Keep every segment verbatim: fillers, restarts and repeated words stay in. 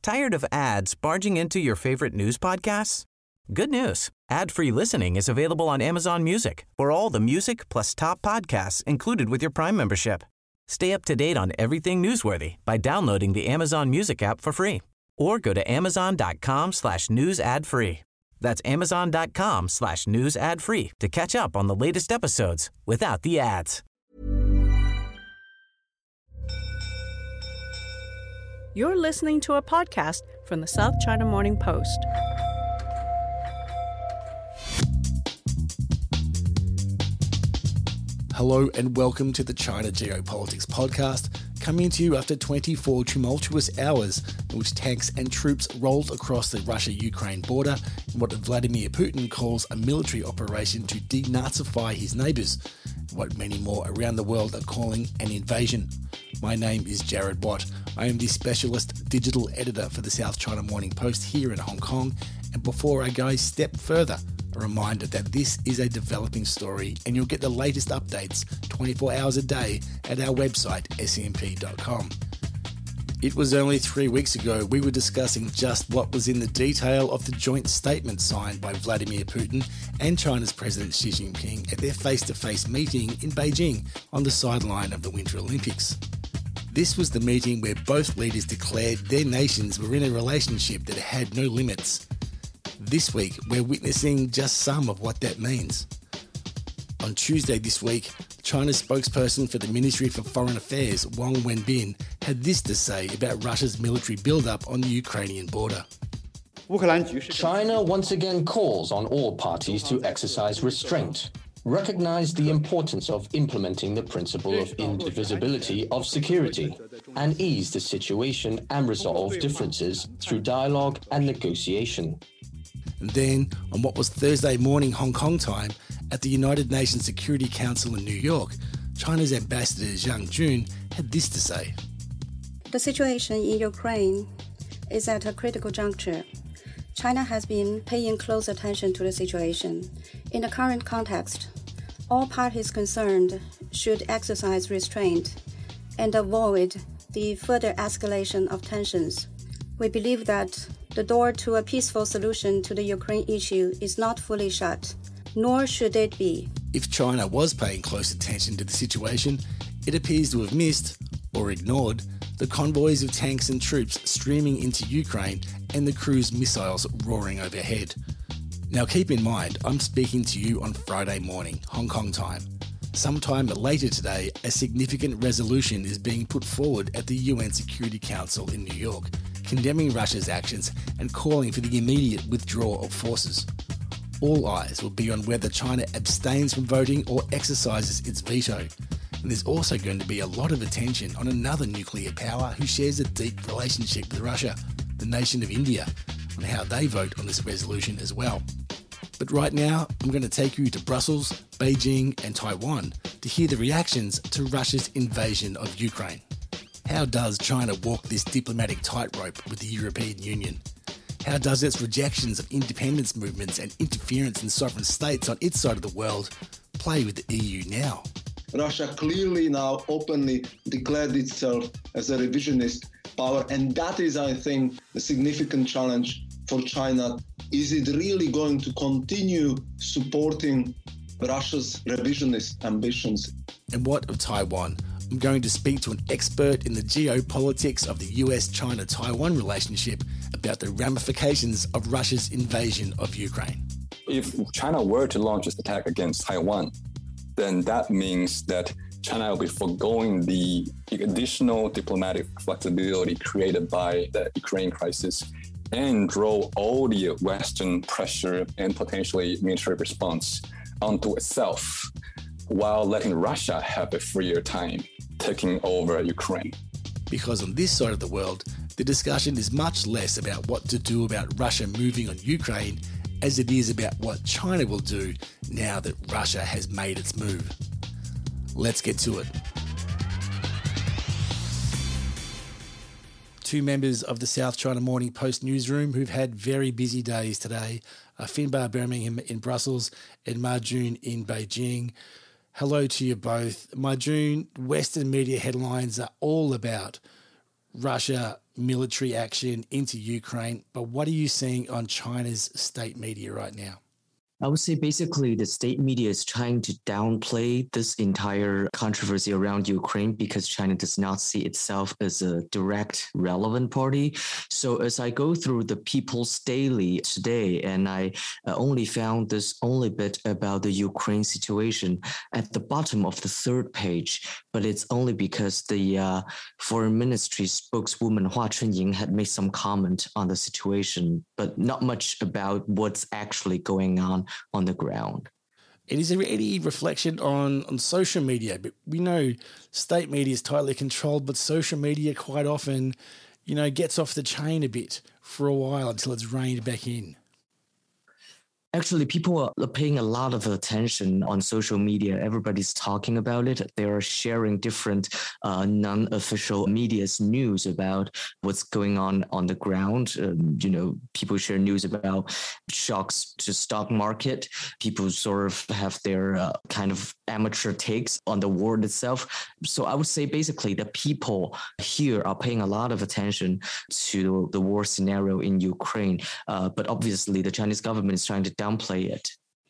Tired of ads barging into your favorite news podcasts? Good news. Ad-free listening is available on Amazon Music for all the music plus top podcasts included with your Prime membership. Stay up to date on everything newsworthy by downloading the Amazon Music app for free or go to amazon.com slash news ad free. That's amazon.com slash news ad free to catch up on the latest episodes without the ads. You're listening to a podcast from the South China Morning Post. Hello and welcome to the China Geopolitics podcast, coming to you after twenty-four tumultuous hours in which tanks and troops rolled across the Russia-Ukraine border in what Vladimir Putin calls a military operation to denazify his neighbours, what many more around the world are calling an invasion. My name is Jared Watt. I am the specialist digital editor for the South China Morning Post here in Hong Kong, and before I go a step further, a reminder that this is a developing story and you'll get the latest updates twenty-four hours a day at our website, S C M P dot com. It was only three weeks ago we were discussing just what was in the detail of the joint statement signed by Vladimir Putin and China's President Xi Jinping at their face-to-face meeting in Beijing on the sideline of the Winter Olympics. This was the meeting where both leaders declared their nations were in a relationship that had no limits. This week, we're witnessing just some of what that means. On Tuesday this week, China's spokesperson for the Ministry for Foreign Affairs, Wang Wenbin, had this to say about Russia's military build-up on the Ukrainian border. China once again calls on all parties to exercise restraint, recognize the importance of implementing the principle of indivisibility of security, and ease the situation and resolve differences through dialogue and negotiation. And then, on what was Thursday morning Hong Kong time, at the United Nations Security Council in New York, China's ambassador Zhang Jun had this to say. The situation in Ukraine is at a critical juncture. China has been paying close attention to the situation. In the current context, all parties concerned should exercise restraint and avoid the further escalation of tensions. We believe that the door to a peaceful solution to the Ukraine issue is not fully shut, nor should it be. If China was paying close attention to the situation, it appears to have missed, or ignored, the convoys of tanks and troops streaming into Ukraine and the cruise missiles roaring overhead. Now keep in mind, I'm speaking to you on Friday morning, Hong Kong time. Sometime later today, a significant resolution is being put forward at the U N Security Council in New York, condemning Russia's actions and calling for the immediate withdrawal of forces. All eyes will be on whether China abstains from voting or exercises its veto. And there's also going to be a lot of attention on another nuclear power who shares a deep relationship with Russia, the nation of India, on how they vote on this resolution as well. But right now, I'm going to take you to Brussels, Beijing and Taiwan to hear the reactions to Russia's invasion of Ukraine. How does China walk this diplomatic tightrope with the European Union? How does its rejections of independence movements and interference in sovereign states on its side of the world play with the E U now? Russia clearly now openly declared itself as a revisionist power, and that is, I think, a significant challenge for China. Is it really going to continue supporting Russia's revisionist ambitions? And what of Taiwan? I'm going to speak to an expert in the geopolitics of the U S China Taiwan relationship about the ramifications of Russia's invasion of Ukraine. If China were to launch its attack against Taiwan, then that means that China will be foregoing the additional diplomatic flexibility created by the Ukraine crisis and draw all the Western pressure and potentially military response onto itself, while letting Russia have a freer time taking over Ukraine. Because on this side of the world, the discussion is much less about what to do about Russia moving on Ukraine as it is about what China will do now that Russia has made its move. Let's get to it. Two members of the South China Morning Post newsroom who've had very busy days today are Finbar Birmingham in Brussels and Ma Jun in Beijing. Hello to you both. Ma Jun, Western media headlines are all about Russia military action into Ukraine. But what are you seeing on China's state media right now? I would say basically the state media is trying to downplay this entire controversy around Ukraine because China does not see itself as a direct relevant party. So as I go through the People's Daily today, and I uh, only found this only bit about the Ukraine situation at the bottom of the third page, but it's only because the uh, Foreign Ministry spokeswoman Hua Chunying had made some comment on the situation, but not much about what's actually going on on the ground. It is any reflection on, on social media, but we know state media is tightly controlled, but social media quite often, you know, gets off the chain a bit for a while until it's reined back in. Actually, people are paying a lot of attention on social media. Everybody's talking about it. They are sharing different uh, non-official media's news about what's going on on the ground. Um, you know, people share news about shocks to stock market. People sort of have their uh, kind of amateur takes on the war itself. So I would say basically the people here are paying a lot of attention to the war scenario in Ukraine. Uh, but obviously the Chinese government is trying to downplay it.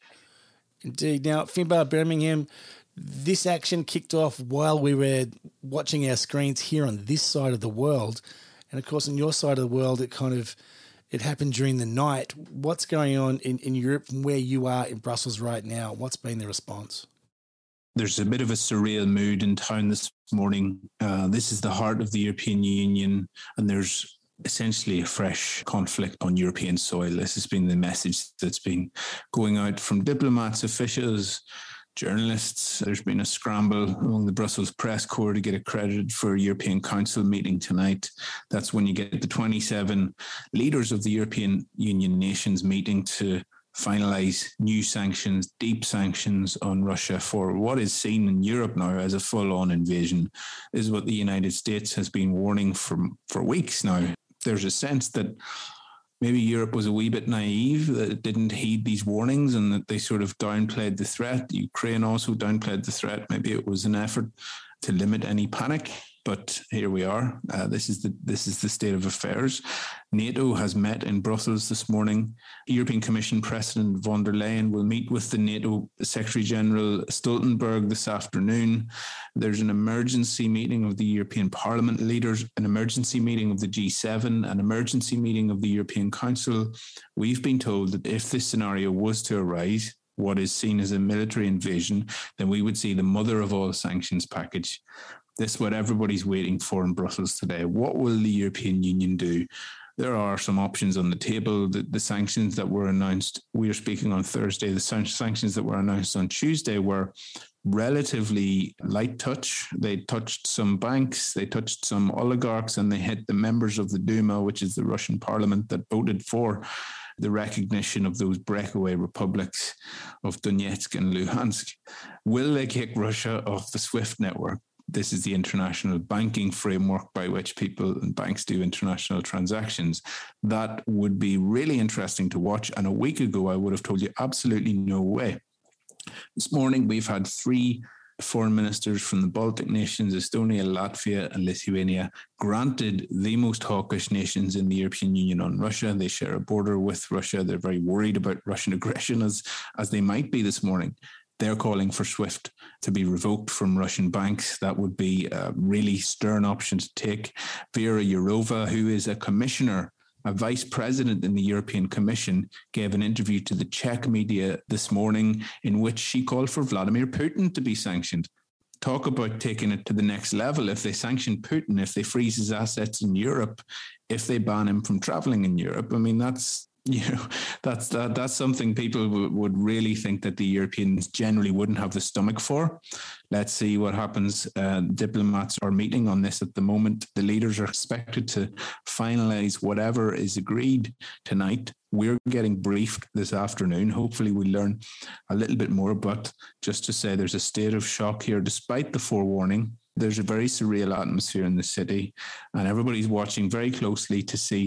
Indeed. Now, Finbar Birmingham, this action kicked off while we were watching our screens here on this side of the world. And of course, on your side of the world, it kind of, it happened during the night. What's going on in, in Europe and where you are in Brussels right now? What's been the response? There's a bit of a surreal mood in town this morning. Uh, this is the heart of the European Union, and there's essentially a fresh conflict on European soil. This has been the message that's been going out from diplomats, officials, journalists. There's been a scramble among the Brussels press corps to get accredited for a European Council meeting tonight. That's when you get the twenty-seven leaders of the European Union nations meeting to finalise new sanctions, deep sanctions on Russia for what is seen in Europe now as a full-on invasion. This is what the United States has been warning for, for weeks now. There's a sense that maybe Europe was a wee bit naive, that it didn't heed these warnings and that they sort of downplayed the threat. Ukraine also downplayed the threat. Maybe it was an effort to limit any panic. But here we are. Uh, this is the this is the state of affairs. NATO has met in Brussels this morning. European Commission President von der Leyen will meet with the NATO Secretary General Stoltenberg this afternoon. There's an emergency meeting of the European Parliament leaders, an emergency meeting of the G seven, an emergency meeting of the European Council. We've been told that if this scenario was to arise, what is seen as a military invasion, then we would see the mother of all sanctions package. This is what everybody's waiting for in Brussels today. What will the European Union do? There are some options on the table. The, the sanctions that were announced, we are speaking on Thursday, the sanctions that were announced on Tuesday were relatively light touch. They touched some banks, they touched some oligarchs, and they hit the members of the Duma, which is the Russian parliament that voted for the recognition of those breakaway republics of Donetsk and Luhansk. Will they kick Russia off the SWIFT network? This is the international banking framework by which people and banks do international transactions. That would be really interesting to watch. And a week ago, I would have told you absolutely no way. This morning, we've had three foreign ministers from the Baltic nations, Estonia, Latvia, and Lithuania, granted the most hawkish nations in the European Union on Russia. They share a border with Russia. They're very worried about Russian aggression, as, as they might be this morning. They're calling for SWIFT to be revoked from Russian banks. That would be a really stern option to take. Vera Jourova, who is a commissioner, a vice president in the European Commission, gave an interview to the Czech media this morning in which she called for Vladimir Putin to be sanctioned. Talk about taking it to the next level. If they sanction Putin, if they freeze his assets in Europe, if they ban him from traveling in Europe, I mean, that's You know, that's that, that's something people w- would really think that the Europeans generally wouldn't have the stomach for. Let's see what happens. Uh, diplomats are meeting on this at the moment. The leaders are expected to finalise whatever is agreed tonight. We're getting briefed this afternoon. Hopefully we learn a little bit more. But just to say, there's a state of shock here, despite the forewarning. There's a very surreal atmosphere in the city, and everybody's watching very closely to see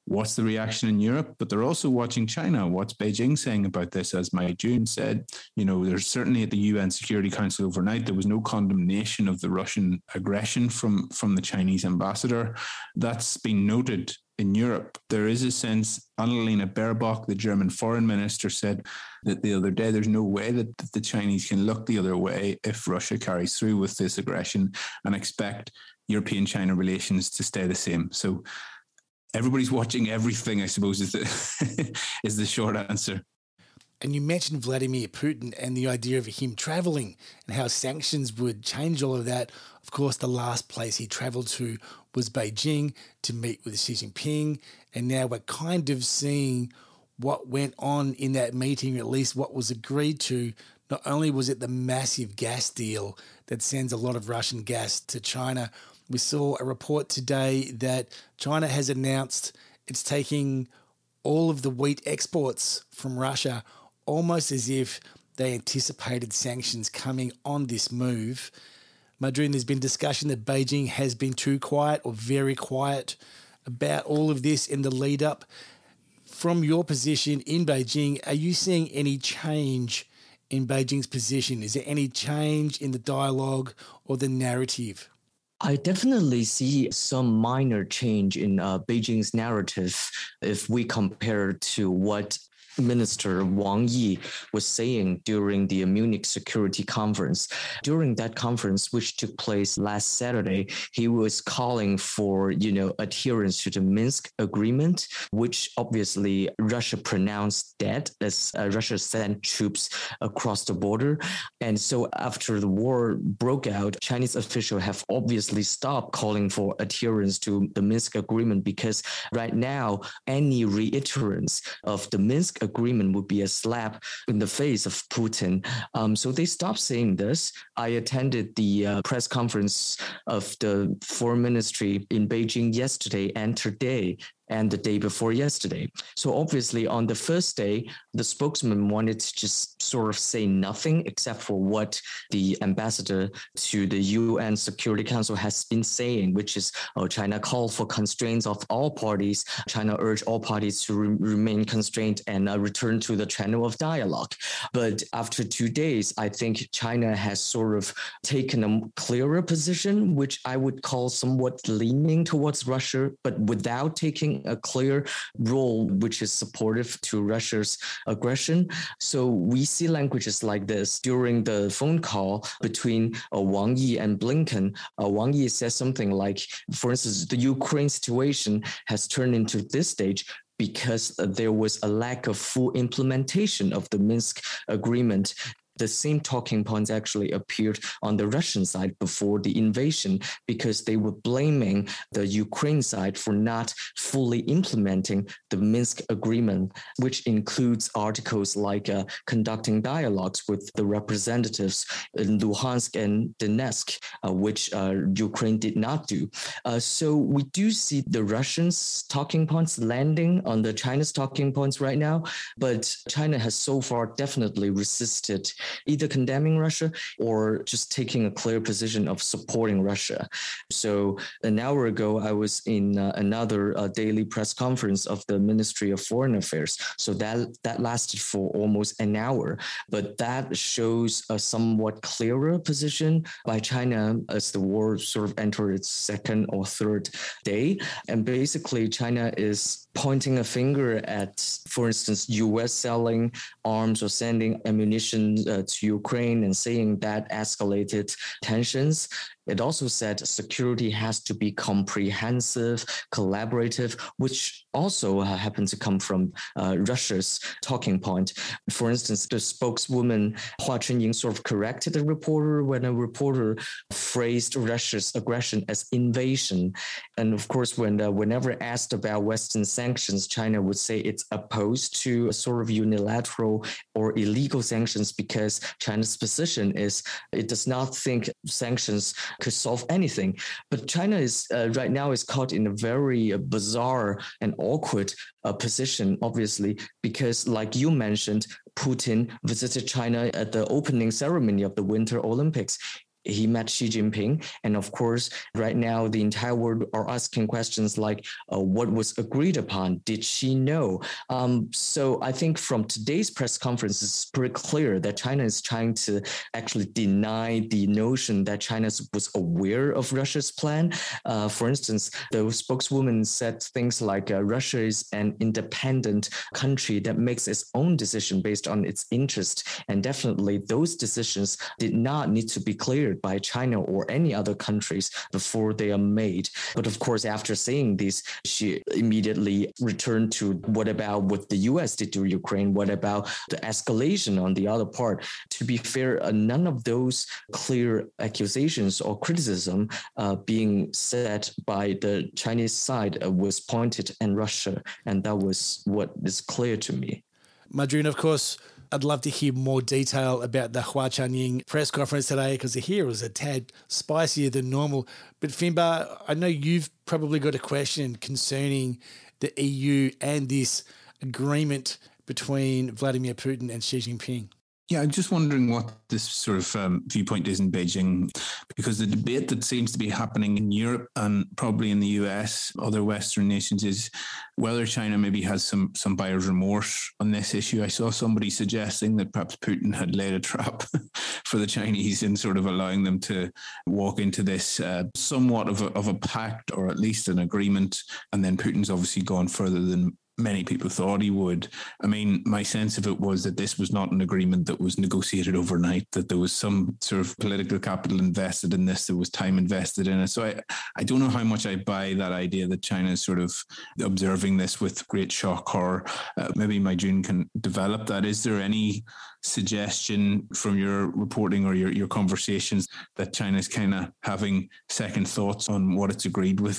what's the reaction in Europe, but they're also watching China. What's Beijing saying about this? As Mike June said, you know, there's certainly at the U N Security Council overnight, there was no condemnation of the Russian aggression from, from the Chinese ambassador. That's been noted in Europe. There is a sense, Annalena Baerbock, the German foreign minister, said that the other day, there's no way that the Chinese can look the other way if Russia carries through with this aggression and expect European-China relations to stay the same. So everybody's watching everything, I suppose, is the, is the short answer. And you mentioned Vladimir Putin and the idea of him travelling and how sanctions would change all of that. Of course, the last place he travelled to was Beijing to meet with Xi Jinping. And now we're kind of seeing what went on in that meeting, or at least what was agreed to. Not only was it the massive gas deal that sends a lot of Russian gas to China, we saw a report today that China has announced it's taking all of the wheat exports from Russia, almost as if they anticipated sanctions coming on this move. Madrun, there's been discussion that Beijing has been too quiet or very quiet about all of this in the lead up. From your position in Beijing, are you seeing any change in Beijing's position? Is there any change in the dialogue or the narrative? I definitely see some minor change in uh, Beijing's narrative if we compare to what Minister Wang Yi was saying during the Munich Security Conference. During that conference, which took place last Saturday, he was calling for, you know, adherence to the Minsk agreement, which obviously Russia pronounced dead as uh, Russia sent troops across the border. And so after the war broke out, Chinese officials have obviously stopped calling for adherence to the Minsk agreement, because right now, any reiterance of the Minsk agreement would be a slap in the face of Putin. Um, so they stopped saying this. I attended the uh, press conference of the foreign ministry in Beijing yesterday and today, and the day before yesterday. So obviously on the first day, the spokesman wanted to just sort of say nothing except for what the ambassador to the U N Security Council has been saying, which is, oh, China called for constraints of all parties. China urged all parties to re- remain constrained and uh, return to the channel of dialogue. But after two days, I think China has sort of taken a clearer position, which I would call somewhat leaning towards Russia, but without taking a clear role which is supportive to Russia's aggression. So we see languages like this during the phone call between uh, Wang Yi and Blinken. Uh, Wang Yi says something like, for instance, the Ukraine situation has turned into this stage because there was a lack of full implementation of the Minsk agreement. The same talking points actually appeared on the Russian side before the invasion, because they were blaming the Ukraine side for not fully implementing the Minsk agreement, which includes articles like uh, conducting dialogues with the representatives in Luhansk and Donetsk, uh, which uh, Ukraine did not do. Uh, so we do see the Russians' talking points landing on the China's talking points right now, but China has so far definitely resisted either condemning Russia or just taking a clear position of supporting Russia. So an hour ago, I was in uh, another uh, daily press conference of the Ministry of Foreign Affairs. So that, that lasted for almost an hour. But that shows a somewhat clearer position by China as the war sort of entered its second or third day. And basically, China is pointing a finger at, for instance, U S selling arms or sending ammunition uh, to Ukraine and saying that escalated tensions. It also said security has to be comprehensive, collaborative, which also uh, happened to come from uh, Russia's talking point. For instance, the spokeswoman Hua Chunying sort of corrected the reporter when a reporter phrased Russia's aggression as invasion. And of course, when uh, whenever asked about Western sanctions, China would say it's opposed to a sort of unilateral or illegal sanctions, because China's position is it does not think sanctions could solve anything. But China is uh, right now is caught in a very uh, bizarre and awkward uh, position, obviously, because like you mentioned, Putin visited China at the opening ceremony of the Winter Olympics. he met Xi Jinping. And of course, right now, the entire world are asking questions like, uh, what was agreed upon? Did she know? Um, so I think from today's press conference, it's pretty clear that China is trying to actually deny the notion that China was aware of Russia's plan. Uh, for instance, the spokeswoman said things like uh, Russia is an independent country that makes its own decision based on its interest. And definitely those decisions did not need to be cleared by China or any other countries before they are made. But of course, after saying this, she immediately returned to what about what the U S did to Ukraine? What about the escalation on the other part? To be fair, uh, none of those clear accusations or criticism uh, being said by the Chinese side uh, was pointed at Russia. And that was what is clear to me. Madrun, of course, I'd love to hear more detail about the Hua Chunying press conference today, because here it was a tad spicier than normal. But Finbar, I know you've probably got a question concerning the E U and this agreement between Vladimir Putin and Xi Jinping. Yeah, I'm just wondering what this sort of um, viewpoint is in Beijing, because the debate that seems to be happening in Europe and probably in the U S, other Western nations, is whether China maybe has some some buyer's remorse on this issue. I saw somebody suggesting that perhaps Putin had laid a trap for the Chinese in sort of allowing them to walk into this uh, somewhat of a, of a pact, or at least an agreement, and then Putin's obviously gone further than many people thought he would. I mean, my sense of it was that this was not an agreement that was negotiated overnight, that there was some sort of political capital invested in this, there was time invested in it. So I, I don't know how much I buy that idea that China is sort of observing this with great shock horror. Uh, maybe Madrun can develop that. Is there any suggestion from your reporting or your, your conversations that China's kind of having second thoughts on what it's agreed with?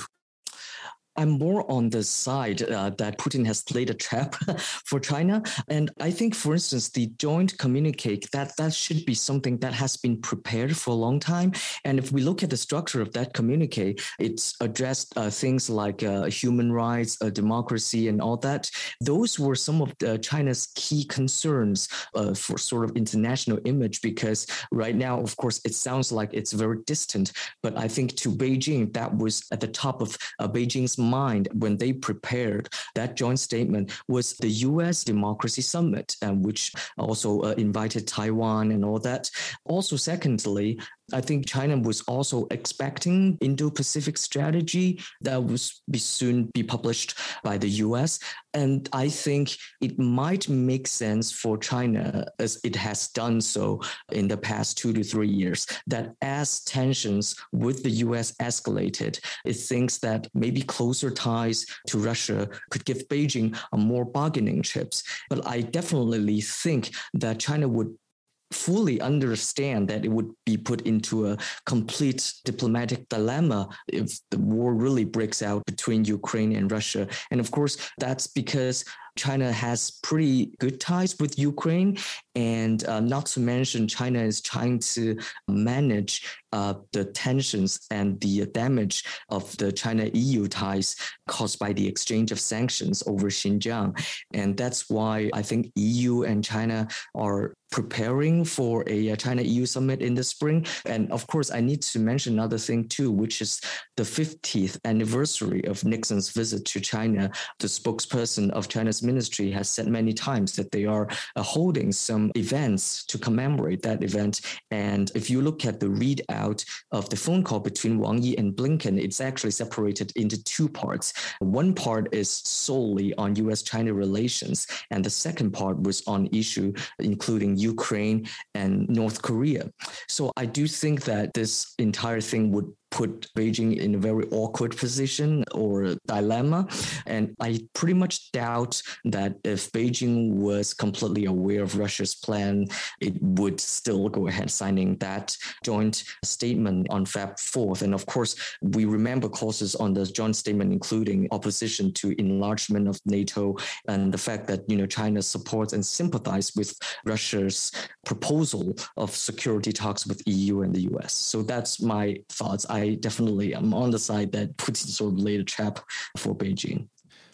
I'm more on the side uh, that Putin has laid a trap for China. And I think, for instance, the joint communique, that, that should be something that has been prepared for a long time. And if we look at the structure of that communique, it's addressed uh, things like uh, human rights, uh, democracy, and all that. Those were some of the, China's key concerns uh, for sort of international image, because right now, of course, it sounds like it's very distant. But I think to Beijing, that was at the top of uh, Beijing's mind when they prepared that joint statement was the U S Democracy Summit, uh, which also uh, invited Taiwan and all that. Also, secondly, I think China was also expecting Indo-Pacific strategy that would be soon be published by the U S. And I think it might make sense for China, as it has done so in the past two to three years, that as tensions with the U S escalated, it thinks that maybe closer ties to Russia could give Beijing a more bargaining chips. But I definitely think that China would fully understand that it would be put into a complete diplomatic dilemma if the war really breaks out between Ukraine and Russia. And of course, that's because China has pretty good ties with Ukraine, and uh, not to mention China is trying to manage uh, the tensions and the damage of the China-E U ties caused by the exchange of sanctions over Xinjiang. And that's why I think E U and China are preparing for a China-E U summit in the spring. And of course, I need to mention another thing too, which is the fiftieth anniversary of Nixon's visit to China. The spokesperson of China's ministry has said many times that they are uh, holding some events to commemorate that event. And if you look at the readout of the phone call between Wang Yi and Blinken, it's actually separated into two parts. One part is solely on U S China relations, and the second part was on issue including Ukraine and North Korea. So I do think that this entire thing would put Beijing in a very awkward position or dilemma. And I pretty much doubt that if Beijing was completely aware of Russia's plan, it would still go ahead signing that joint statement on February fourth. And of course, we remember clauses on the joint statement, including opposition to enlargement of NATO and the fact that, you know, China supports and sympathizes with Russia's proposal of security talks with E U and the U S. So that's my thoughts. I definitely am on the side that Putin sort of laid a trap for Beijing.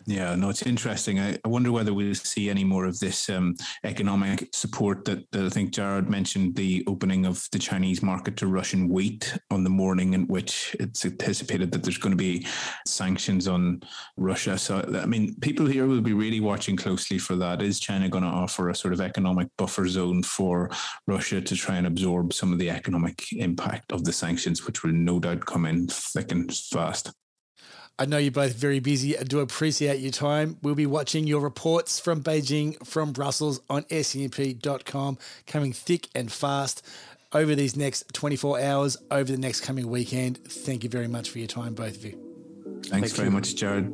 Yeah, no, it's interesting. I, I wonder whether we'll see any more of this um, economic support that, that I think Jared mentioned, the opening of the Chinese market to Russian wheat on the morning in which it's anticipated that there's going to be sanctions on Russia. So, I mean, people here will be really watching closely for that. Is China going to offer a sort of economic buffer zone for Russia to try and absorb some of the economic impact of the sanctions, which will no doubt come in thick and fast? I know you're both very busy. I do appreciate your time. We'll be watching your reports from Beijing, from Brussels on S C M P dot com, coming thick and fast over these next twenty-four hours, over the next coming weekend. Thank you very much for your time, both of you. Thanks Thank very you. much, Jared.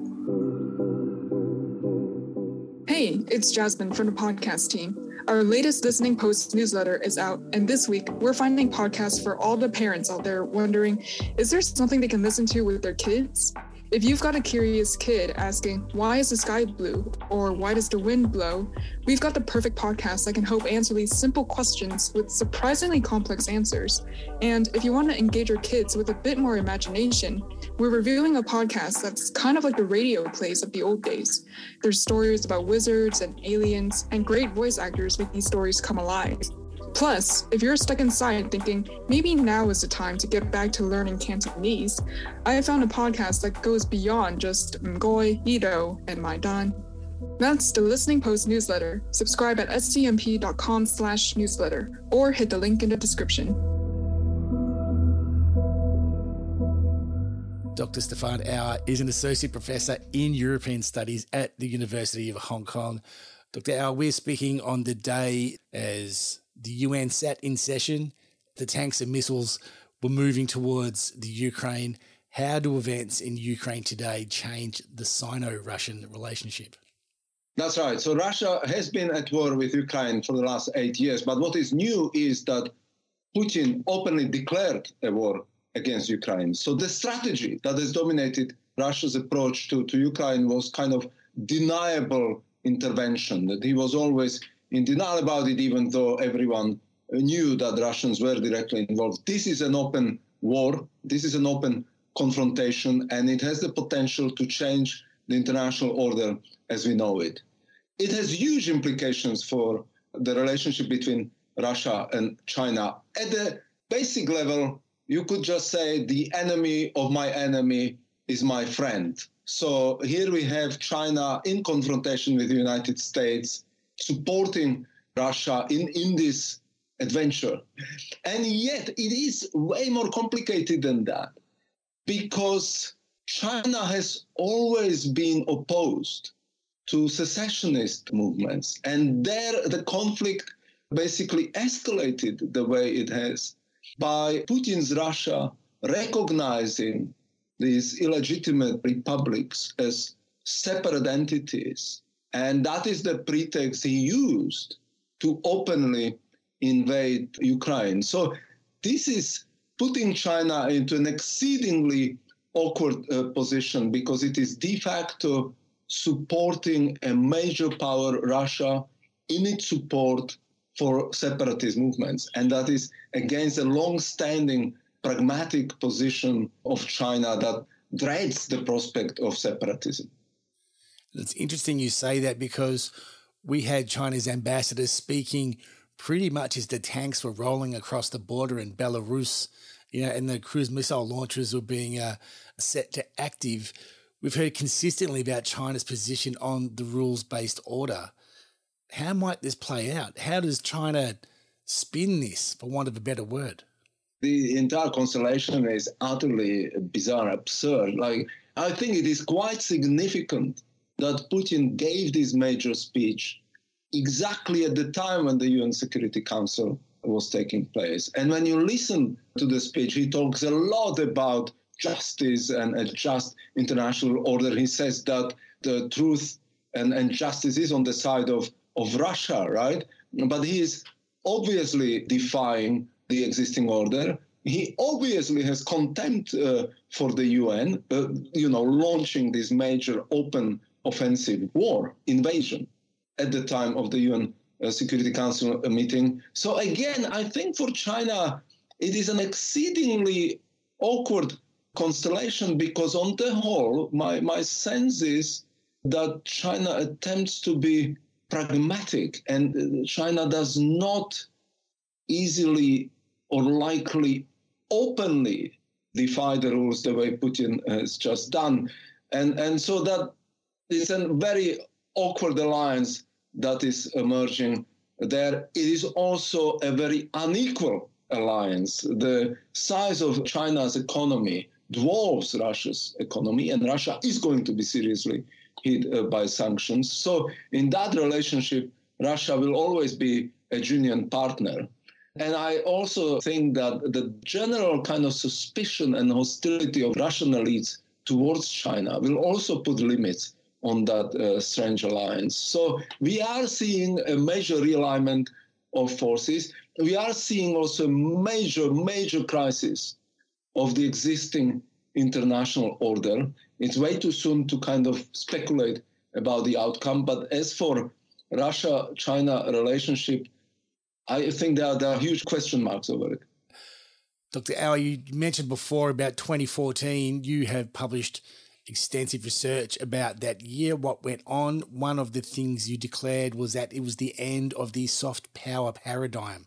Hey, it's Jasmine from the podcast team. Our latest Listening Post newsletter is out, and this week we're finding podcasts for all the parents out there wondering, is there something they can listen to with their kids? If you've got a curious kid asking, why is the sky blue? Or why does the wind blow? We've got the perfect podcast that can help answer these simple questions with surprisingly complex answers. And if you want to engage your kids with a bit more imagination, we're reviewing a podcast that's kind of like the radio plays of the old days. There's stories about wizards and aliens, and great voice actors make these stories come alive. Plus, if you're stuck inside thinking, maybe now is the time to get back to learning Cantonese, I have found a podcast that goes beyond just Ngoi, Ido, and Maidan. That's the Listening Post newsletter. Subscribe at scmp.com slash newsletter or hit the link in the description. Doctor Stefan Auer is an associate professor in European Studies at the University of Hong Kong. Doctor Auer, we're speaking on the day as the U N sat in session. The tanks and missiles were moving towards the Ukraine. How do events in Ukraine today change the Sino-Russian relationship? That's right. So Russia has been at war with Ukraine for the last eight years. But what is new is that Putin openly declared a war against Ukraine. So the strategy that has dominated Russia's approach to, to Ukraine was kind of deniable intervention, that he was always in denial about it, even though everyone knew that Russians were directly involved. This is an open war. This is an open confrontation, and it has the potential to change the international order as we know it. It has huge implications for the relationship between Russia and China. At the basic level, you could just say the enemy of my enemy is my friend. So here we have China in confrontation with the United States, supporting Russia in, in this adventure. And yet it is way more complicated than that, because China has always been opposed to secessionist movements. And there the conflict basically escalated the way it has by Putin's Russia recognizing these illegitimate republics as separate entities. And that is the pretext he used to openly invade Ukraine. So this is putting China into an exceedingly awkward uh, position, because it is de facto supporting a major power, Russia, in its support for separatist movements. And that is against a long-standing pragmatic position of China that dreads the prospect of separatism. It's interesting you say that, because we had China's ambassador speaking pretty much as the tanks were rolling across the border in Belarus, you know, and the cruise missile launchers were being uh, set to active. We've heard consistently about China's position on the rules-based order. How might this play out? How does China spin this, for want of a better word? The entire constellation is utterly bizarre, absurd. Like, I think it is quite significant that Putin gave this major speech exactly at the time when the U N Security Council was taking place. And when you listen to the speech, he talks a lot about justice and a just international order. He says that the truth and, and justice is on the side of, of Russia, right? But he is obviously defying the existing order. He obviously has contempt uh, for the U N, uh, you know, launching this major open offensive war, invasion, at the time of the U N uh, Security Council uh, meeting. So again, I think for China, it is an exceedingly awkward constellation, because on the whole, my, my sense is that China attempts to be pragmatic, and China does not easily or likely openly defy the rules the way Putin has just done. And, and so that it's a very awkward alliance that is emerging there. It is also a very unequal alliance. The size of China's economy dwarfs Russia's economy, and Russia is going to be seriously hit uh, by sanctions. So in that relationship, Russia will always be a genuine partner. And I also think that the general kind of suspicion and hostility of Russian elites towards China will also put limits on that uh, strange alliance. So we are seeing a major realignment of forces. We are seeing also a major, major crisis of the existing international order. It's way too soon to kind of speculate about the outcome. But as for Russia-China relationship, I think there are, there are huge question marks over it. Doctor Auer, you mentioned before about twenty fourteen, you have published extensive research about that year, what went on. One of the things you declared was that it was the end of the soft power paradigm.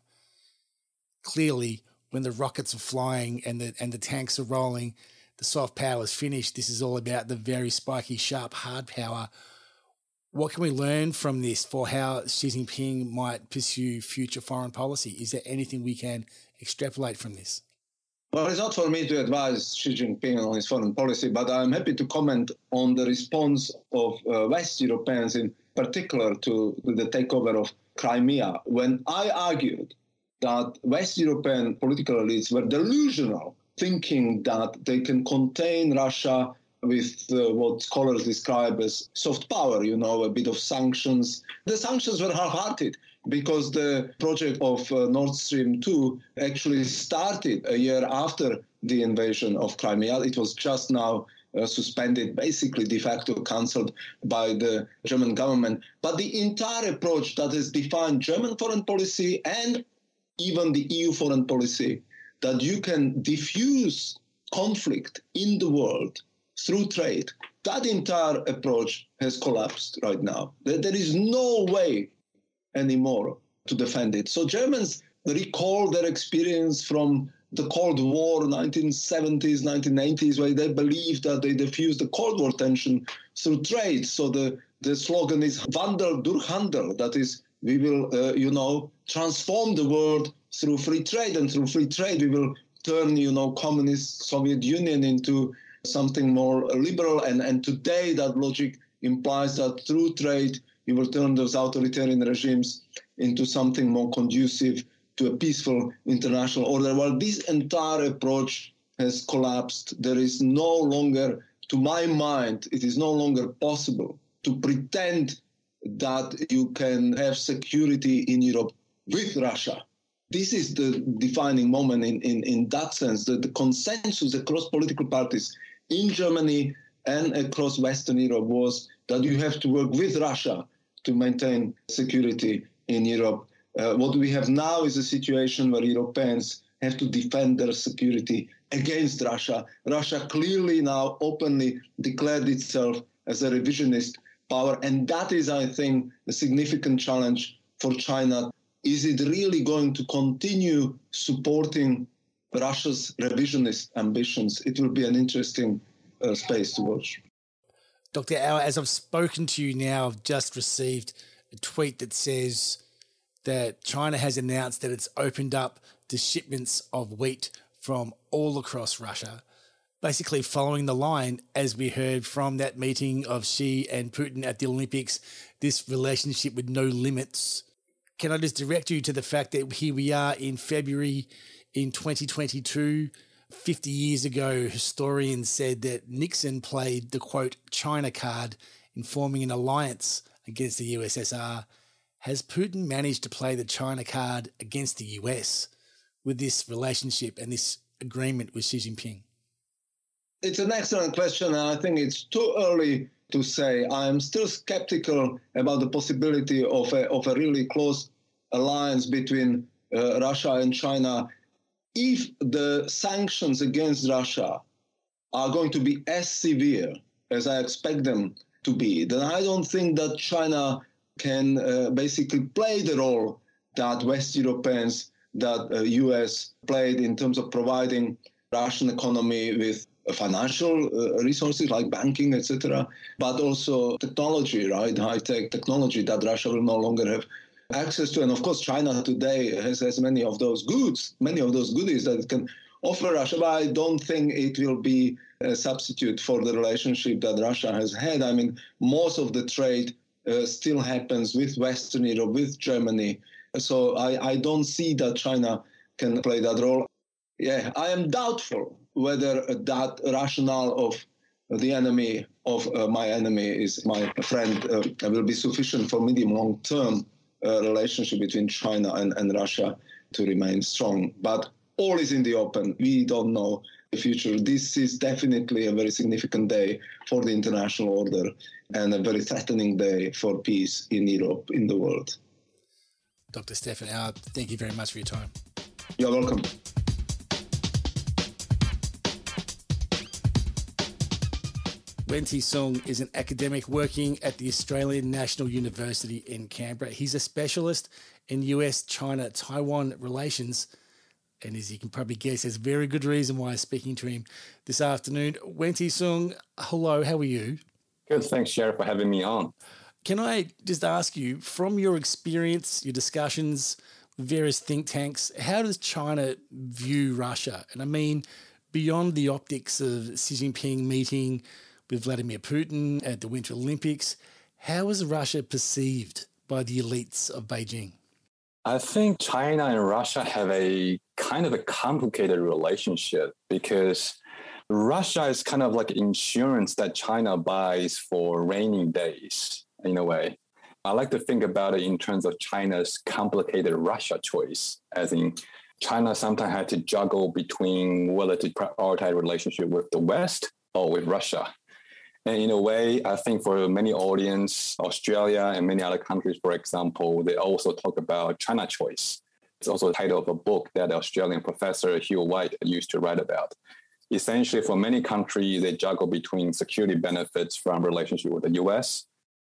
Clearly, when the rockets are flying and the and the tanks are rolling, the soft power is finished. This is all about the very spiky, sharp, hard power. What can we learn from this for how Xi Jinping might pursue future foreign policy? Is there anything we can extrapolate from this? Well, it's not for me to advise Xi Jinping on his foreign policy, but I'm happy to comment on the response of uh, West Europeans in particular to, to the takeover of Crimea. When I argued that West European political elites were delusional, thinking that they can contain Russia with uh, what scholars describe as soft power, you know, a bit of sanctions. The sanctions were half-hearted because the project of uh, Nord Stream two actually started a year after the invasion of Crimea. It was just now uh, suspended, basically de facto cancelled by the German government. But the entire approach that has defined German foreign policy and even the E U foreign policy, that you can diffuse conflict in the world through trade, that entire approach has collapsed right now. There is no way anymore to defend it. So Germans recall their experience from the Cold War, nineteen seventies, nineteen eighties, where they believed that they diffused the Cold War tension through trade. So the, the slogan is Wandel durch Handel, that is, we will, uh, you know, transform the world through free trade, and through free trade we will turn, you know, communist Soviet Union into something more liberal. And, and today that logic implies that through trade you will turn those authoritarian regimes into something more conducive to a peaceful international order. Well, this entire approach has collapsed. There is no longer, to my mind, it is no longer possible to pretend that you can have security in Europe with Russia. This is the defining moment in, in, in that sense, that the consensus across political parties in Germany and across Western Europe was that you have to work with Russia to maintain security in Europe. Uh, what we have now is a situation where Europeans have to defend their security against Russia. Russia clearly now openly declared itself as a revisionist power, and that is, I think, a significant challenge for China. Is it really going to continue supporting Russia's revisionist ambitions? It will be an interesting uh, space to watch. Doctor Auer, as I've spoken to you now, I've just received a tweet that says that China has announced that it's opened up the shipments of wheat from all across Russia, basically following the line, as we heard from that meeting of Xi and Putin at the Olympics, this relationship with no limits. Can I just direct you to the fact that here we are in February in twenty twenty-two, fifty years ago, historians said that Nixon played the, quote, China card in forming an alliance against the U S S R. Has Putin managed to play the China card against the U S with this relationship and this agreement with Xi Jinping? It's an excellent question, and I think it's too early to say. I am still skeptical about the possibility of a, of a really close alliance between uh, Russia and China. If the sanctions against Russia are going to be as severe as I expect them to be, then I don't think that China can uh, basically play the role that West Europeans, that uh, U S played in terms of providing Russian economy with financial uh, resources like banking, et cetera, but also technology, right? High-tech technology that Russia will no longer have access to. And of course, China today has, has many of those goods, many of those goodies that it can offer Russia, but I don't think it will be a substitute for the relationship that Russia has had. I mean, most of the trade uh, still happens with Western Europe, with Germany. So I, I don't see that China can play that role. Yeah, I am doubtful whether that rationale of the enemy of uh, my enemy is my friend uh, will be sufficient for medium long-term uh, relationship between China and, and Russia to remain strong. But all is in the open. We don't know the future. This is definitely a very significant day for the international order and a very threatening day for peace in Europe, in the world. Doctor Stefan Auer, thank you very much for your time. You're welcome. Wen-Ti Sung is an academic working at the Australian National University in Canberra. He's a specialist in U S China Taiwan relations. And as you can probably guess, there's a very good reason why I'm speaking to him this afternoon. Wen-Ti Sung, hello, how are you? Good, thanks, Sheriff, for having me on. Can I just ask you, from your experience, your discussions with various think tanks, how does China view Russia? And I mean, beyond the optics of Xi Jinping meeting with Vladimir Putin at the Winter Olympics, how is Russia perceived by the elites of Beijing? I think China and Russia have a kind of a complicated relationship because Russia is kind of like insurance that China buys for rainy days, in a way. I like to think about it in terms of China's complicated Russia choice, as in China sometimes had to juggle between whether to prioritize relationship with the West or with Russia. And in a way, I think for many audience, Australia and many other countries, for example, they also talk about China choice. It's also the title of a book that the Australian professor Hugh White used to write about. Essentially, for many countries, they juggle between security benefits from relationship with the U S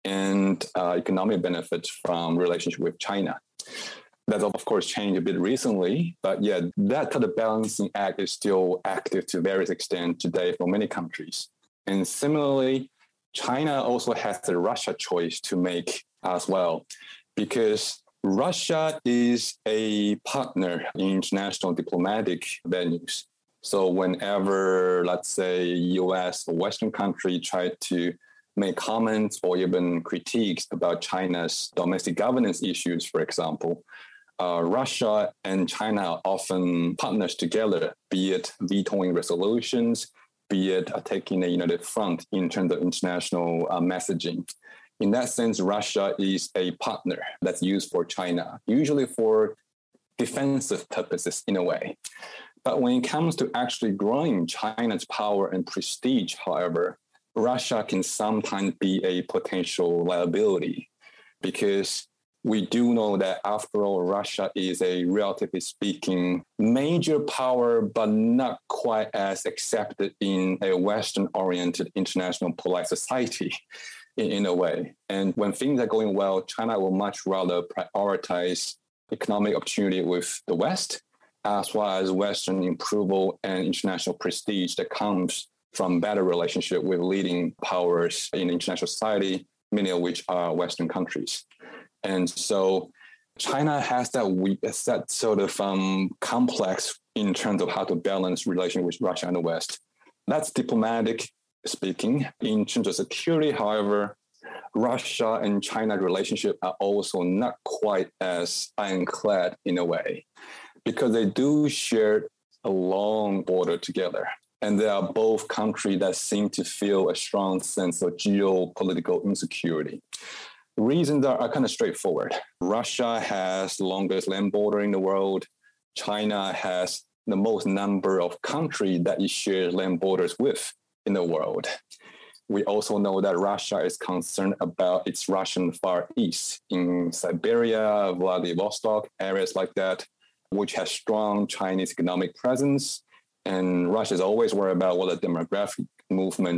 and uh, economic benefits from relationship with China. That's, of course, changed a bit recently, but yeah, that kind of balancing act is still active to various extent today for many countries. And similarly, China also has the Russia choice to make as well, because Russia is a partner in international diplomatic venues. So whenever, let's say, U S or Western country try to make comments or even critiques about China's domestic governance issues, for example, uh, Russia and China are often partners together, be it vetoing resolutions, be it uh, taking a united front in terms of international uh, messaging. In that sense, Russia is a partner that's used for China, usually for defensive purposes in a way. But when it comes to actually growing China's power and prestige, however, Russia can sometimes be a potential liability because we do know that, after all, Russia is a, relatively speaking, major power, but not quite as accepted in a Western-oriented international polite society in, in a way. And when things are going well, China will much rather prioritize economic opportunity with the West, as well as Western approval and international prestige that comes from better relationship with leading powers in international society, many of which are Western countries. And so China has that, we, that sort of um, complex in terms of how to balance relation with Russia and the West. That's diplomatic speaking. In terms of security, however, Russia and China relationship are also not quite as ironclad in a way, because they do share a long border together. And they are both countries that seem to feel a strong sense of geopolitical insecurity. Reasons are, are kind of straightforward. Russia has the longest land border in the world. China has the most number of countries that it shares land borders with in the world. We also know that Russia is concerned about its Russian Far East in Siberia, Vladivostok, areas like that, which has strong Chinese economic presence. And Russia is always worried about what the demographic movements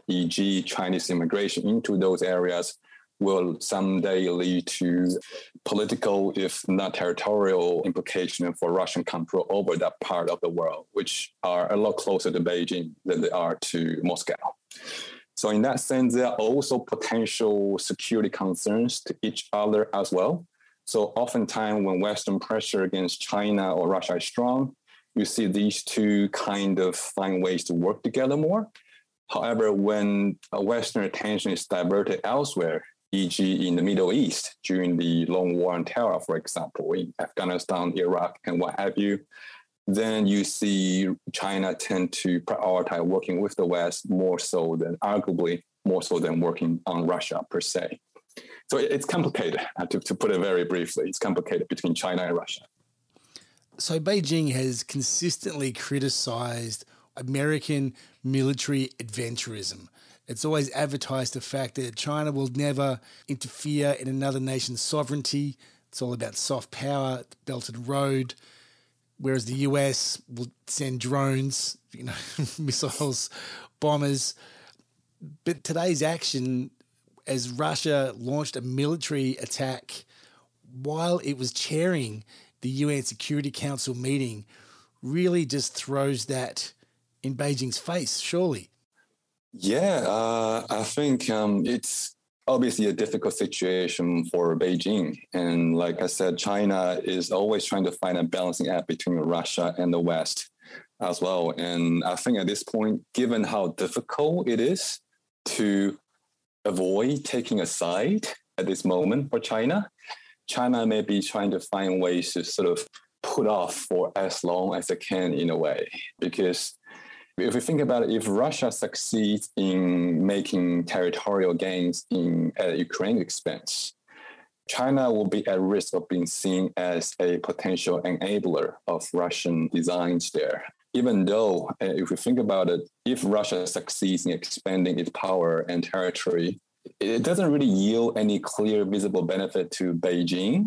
for example Chinese immigration into those areas, will someday lead to political, if not territorial, implication for Russian control over that part of the world, which are a lot closer to Beijing than they are to Moscow. So in that sense, there are also potential security concerns to each other as well. So oftentimes when Western pressure against China or Russia is strong, you see these two kind of find ways to work together more. However, when Western attention is diverted elsewhere, for example in the Middle East during the long war on terror, for example, in Afghanistan, Iraq, and what have you, then you see China tend to prioritize working with the West more so than, arguably, more so than working on Russia per se. So it's complicated, to, to put it very briefly. It's complicated between China and Russia. So Beijing has consistently criticized American military adventurism. It's always advertised the fact that China will never interfere in another nation's sovereignty. It's all about soft power, the Belt and Road, whereas the U S will send drones, you know, missiles, bombers. But today's action, as Russia launched a military attack while it was chairing the U N Security Council meeting, really just throws that in Beijing's face, surely. Yeah, uh, I think um, it's obviously a difficult situation for Beijing. And like I said, China is always trying to find a balancing act between Russia and the West as well. And I think at this point, given how difficult it is to avoid taking a side at this moment for China, China may be trying to find ways to sort of put off for as long as it can in a way. Because if we think about it, if Russia succeeds in making territorial gains in at Ukraine's expense, China will be at risk of being seen as a potential enabler of Russian designs there. Even though, if we think about it, if Russia succeeds in expanding its power and territory, it doesn't really yield any clear, visible benefit to Beijing.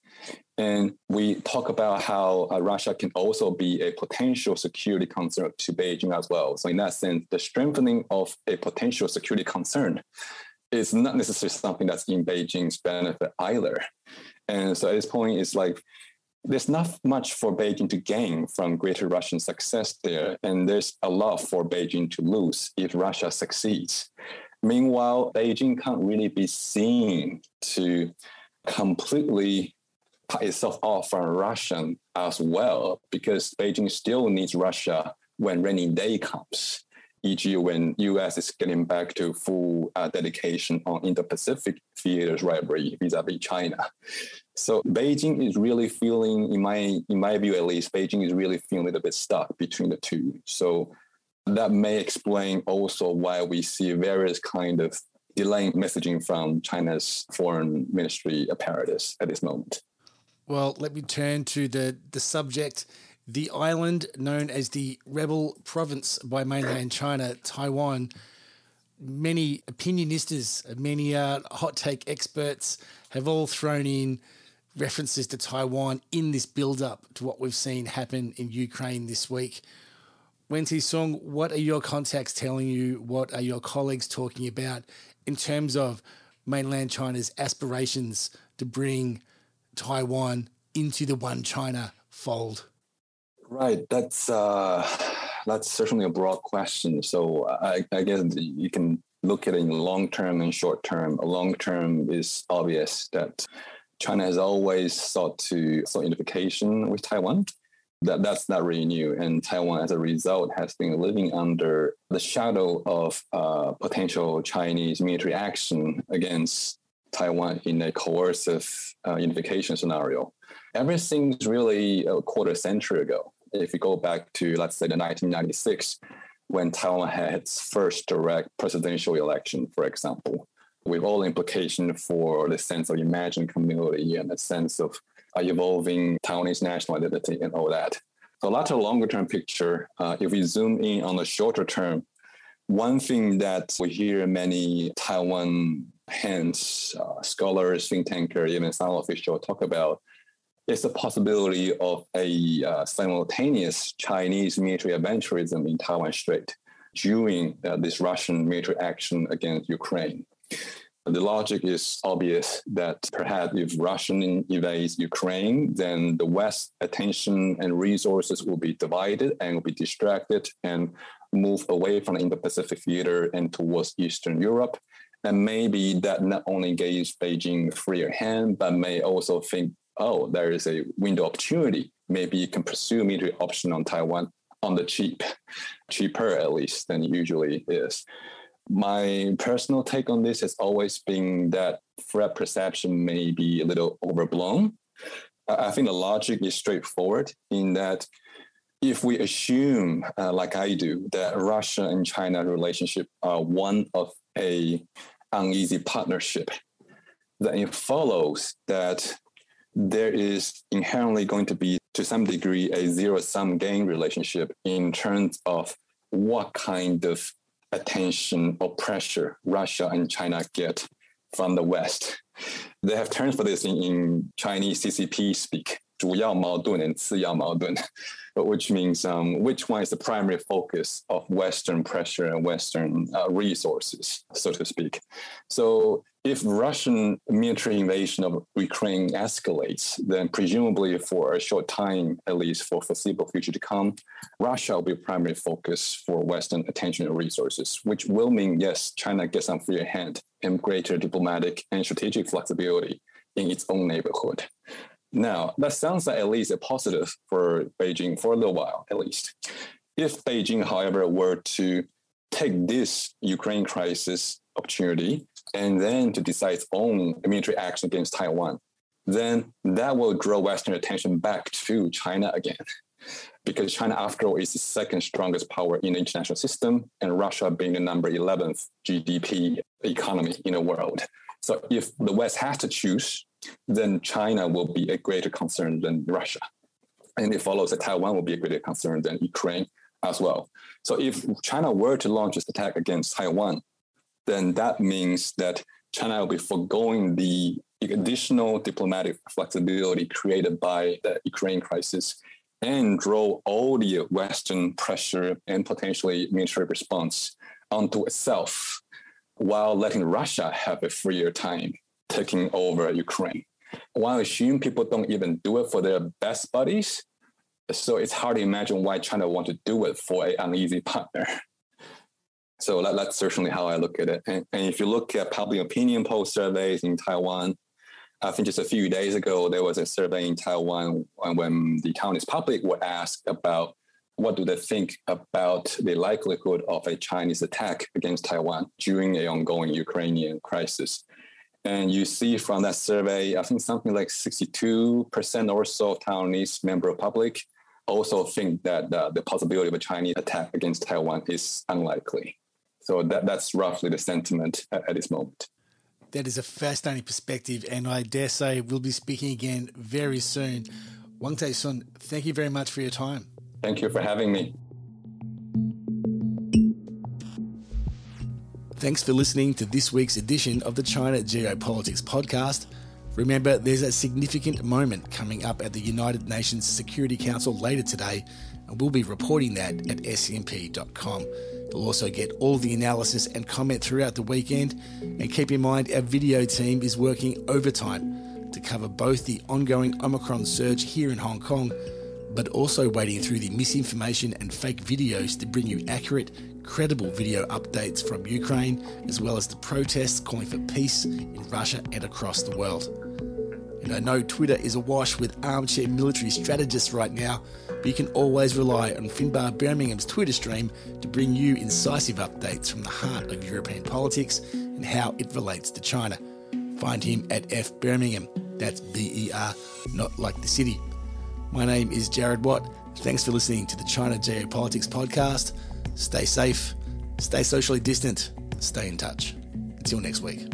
And we talk about how uh, Russia can also be a potential security concern to Beijing as well. So in that sense, the strengthening of a potential security concern is not necessarily something that's in Beijing's benefit either. And so at this point, it's like, there's not much for Beijing to gain from greater Russian success there. And there's a lot for Beijing to lose if Russia succeeds. Meanwhile, Beijing can't really be seen to completely cut itself off from Russia as well, because Beijing still needs Russia when rainy day comes, for example when U S is getting back to full uh, dedication on Indo-Pacific theaters rivalry vis-a-vis China. So Beijing is really feeling, in my in my view at least, Beijing is really feeling a little bit stuck between the two. So that may explain also why we see various kind of delaying messaging from China's foreign ministry apparatus at this moment. Well, let me turn to the, the subject. The island known as the rebel province by mainland China, Taiwan. Many opinionistas, many uh, hot take experts have all thrown in references to Taiwan in this build-up to what we've seen happen in Ukraine this week. Wen Song, what are your contacts telling you? What are your colleagues talking about in terms of mainland China's aspirations to bring Taiwan into the One China fold? Right, that's uh, that's certainly a broad question. So I, I guess you can look at it in long term and short term. Long term is obvious that China has always sought to sought unification with Taiwan. That that's not really new, and Taiwan, as a result, has been living under the shadow of uh, potential Chinese military action against Taiwan in a coercive uh, unification scenario. Ever since really a quarter century ago, if you go back to, let's say, the nineteen ninety-six, when Taiwan had its first direct presidential election, for example, with all implication for the sense of imagined community and the sense of uh, evolving Taiwanese national identity and all that. So a lot of longer term picture, uh, if we zoom in on the shorter term, one thing that we hear many Taiwan hands, uh, scholars, think tankers, even some officials talk about is the possibility of a uh, simultaneous Chinese military adventurism in Taiwan Strait. during uh, this Russian military action against Ukraine. The logic is obvious that perhaps if Russia invades Ukraine, then the West's attention and resources will be divided and will be distracted and move away from the Indo-Pacific theater and towards Eastern Europe. And maybe that not only gives Beijing a freer hand, but may also think, oh, there is a window of opportunity. Maybe you can pursue military option on Taiwan on the cheap, cheaper at least than it usually is. My personal take on this has always been that threat perception may be a little overblown. I think the logic is straightforward in that if we assume, uh, like I do, that Russia and China relationship are one of a uneasy partnership, then it follows that there is inherently going to be, to some degree, a zero-sum game relationship in terms of what kind of attention or pressure Russia and China get from the West. They have terms for this in, in Chinese C C P speak, 主要矛盾 and 次要矛盾, which means um, which one is the primary focus of Western pressure and Western uh, resources, so to speak. So if Russian military invasion of Ukraine escalates, then presumably for a short time, at least for foreseeable future to come, Russia will be primary focus for Western attention and resources, which will mean, yes, China gets some freer hand and greater diplomatic and strategic flexibility in its own neighborhood. Now, that sounds like at least a positive for Beijing for a little while, at least. If Beijing, however, were to take this Ukraine crisis opportunity and then to decide its own military action against Taiwan, then that will draw Western attention back to China again. Because China, after all, is the second strongest power in the international system, and Russia being the number eleventh G D P economy in the world. So if the West has to choose, then China will be a greater concern than Russia. And it follows that Taiwan will be a greater concern than Ukraine as well. So if China were to launch this attack against Taiwan, then that means that China will be foregoing the additional diplomatic flexibility created by the Ukraine crisis and draw all the Western pressure and potentially military response onto itself, while letting Russia have a freer time taking over Ukraine. While I assume people don't even do it for their best buddies, so it's hard to imagine why China would want to do it for an uneasy partner. So that, that's certainly how I look at it. And, and if you look at public opinion poll surveys in Taiwan, I think just a few days ago, there was a survey in Taiwan when the Taiwanese public were asked about what do they think about the likelihood of a Chinese attack against Taiwan during an ongoing Ukrainian crisis. And you see from that survey, I think something like sixty-two percent or so of Taiwanese member of public also think that uh, the possibility of a Chinese attack against Taiwan is unlikely. So that, that's roughly the sentiment at, at this moment. That is a fascinating perspective, and I dare say we'll be speaking again very soon. Wang Tae Sun, thank you very much for your time. Thank you for having me. Thanks for listening to this week's edition of the China Geopolitics podcast. Remember, there's a significant moment coming up at the United Nations Security Council later today, and we'll be reporting that at S C M P dot com. You'll also get all the analysis and comment throughout the weekend, and keep in mind our video team is working overtime to cover both the ongoing Omicron surge here in Hong Kong, but also wading through the misinformation and fake videos to bring you accurate, credible video updates from Ukraine, as well as the protests calling for peace in Russia and across the world. And I know Twitter is awash with armchair military strategists right now, but you can always rely on Finbar Birmingham's Twitter stream to bring you incisive updates from the heart of European politics and how it relates to China. Find him at F Birmingham. That's B E R, not like the city. My name is Jared Watt. Thanks for listening to the China Geopolitics podcast. Stay safe, stay socially distant, stay in touch. Until next week.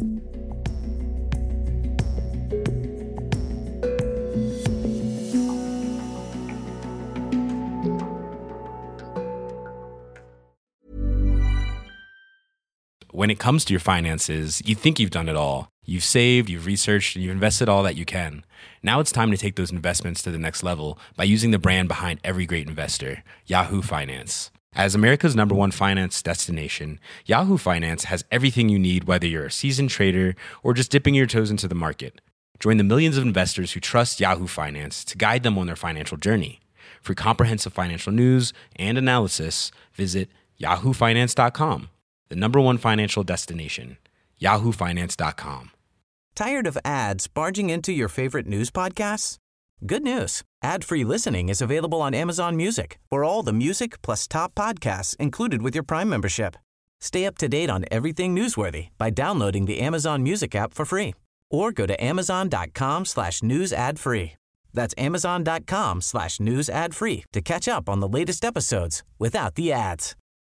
When it comes to your finances, you think you've done it all. You've saved, you've researched, and you've invested all that you can. Now it's time to take those investments to the next level by using the brand behind every great investor, Yahoo Finance. As America's number one finance destination, Yahoo Finance has everything you need, whether you're a seasoned trader or just dipping your toes into the market. Join the millions of investors who trust Yahoo Finance to guide them on their financial journey. For comprehensive financial news and analysis, visit yahoo finance dot com, the number one financial destination, yahoo finance dot com. Tired of ads barging into your favorite news podcasts? Good news. Ad-free listening is available on Amazon Music for all the music plus top podcasts included with your Prime membership. Stay up to date on everything newsworthy by downloading the Amazon Music app for free or go to amazon.com slash news ad free. That's amazon.com slash news ad free to catch up on the latest episodes without the ads.